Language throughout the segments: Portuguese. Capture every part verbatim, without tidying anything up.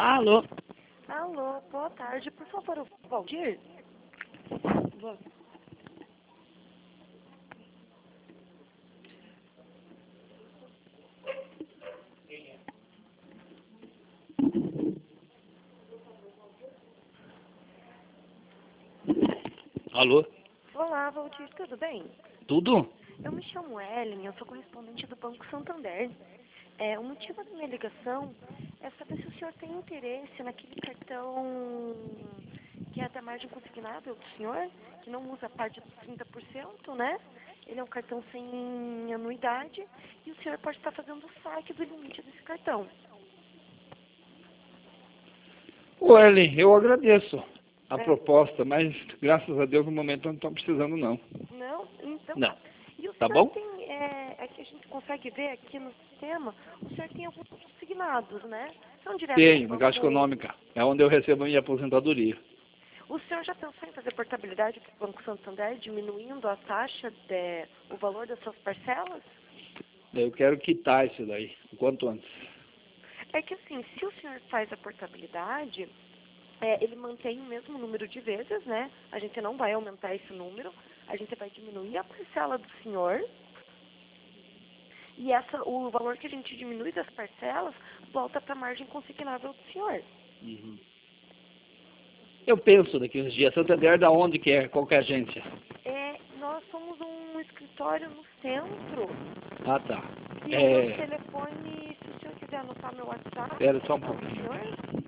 Alô? Alô, boa tarde. Por favor, o Valdir? Boa. Alô? Olá, Valdir, tudo bem? Tudo? Eu me chamo Ellen, eu sou correspondente do Banco Santander. É, o motivo da minha ligação é saber se o senhor tem interesse naquele cartão que é da margem consignável do senhor, que não usa a parte dos trinta por cento, né? Ele é um cartão sem anuidade e o senhor pode estar fazendo o saque do limite desse cartão. Ô, Ellen, eu agradeço a É. proposta, mas graças a Deus no momento eu não estou precisando, não. Não? Então Não. tá. E o Tá senhor bom? tem, é, aqui a gente consegue ver aqui no sistema, o senhor tem alguns consignados, né? São direto do Tenho, na banco. Caixa Econômica. É onde eu recebo a minha aposentadoria. O senhor já pensou em fazer portabilidade para o Banco Santander, diminuindo a taxa, de, o valor das suas parcelas? Eu quero quitar isso daí, o quanto antes. É que assim, se o senhor faz a portabilidade, é, ele mantém o mesmo número de vezes, né? A gente não vai aumentar esse número, a gente vai diminuir a parcela do senhor. E essa, o valor que a gente diminui das parcelas volta para a margem consignável do senhor. Uhum. Eu penso daqui uns dias. Santander da onde que é? Qual que é a agência? É, nós somos um escritório no centro. Ah, tá. E o meu É... telefone, se o senhor quiser anotar meu WhatsApp, Espera só um não, pouquinho. senhor?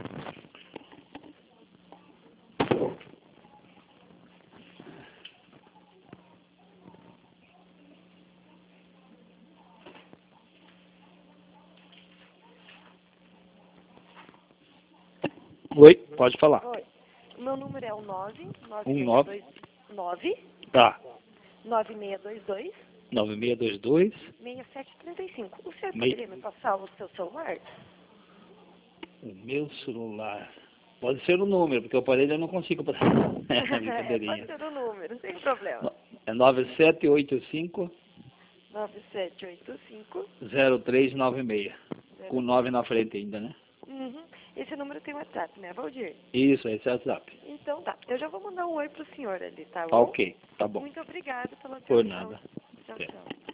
Oi, pode falar. Oi. O meu número é o nove nove Um seis nove. dois nove Tá. nove seis dois dois nove seis dois dois. seis sete três cinco. O senhor Mei... poderia me passar o seu celular? O meu celular. Pode ser o número, porque o aparelho eu não consigo. É, Pode brincadeirinha. ser o número, sem problema. É nove sete oito cinco nove sete oito cinco zero três nove seis. zero Com nove na frente ainda, né? Uhum. Esse número tem WhatsApp, né, Valdir? Isso, esse é o WhatsApp. Então tá. Eu já vou mandar um oi pro senhor ali, tá Tá bom? ok, tá bom. Muito obrigada pela Por atenção. nada. Tchau, Até. tchau.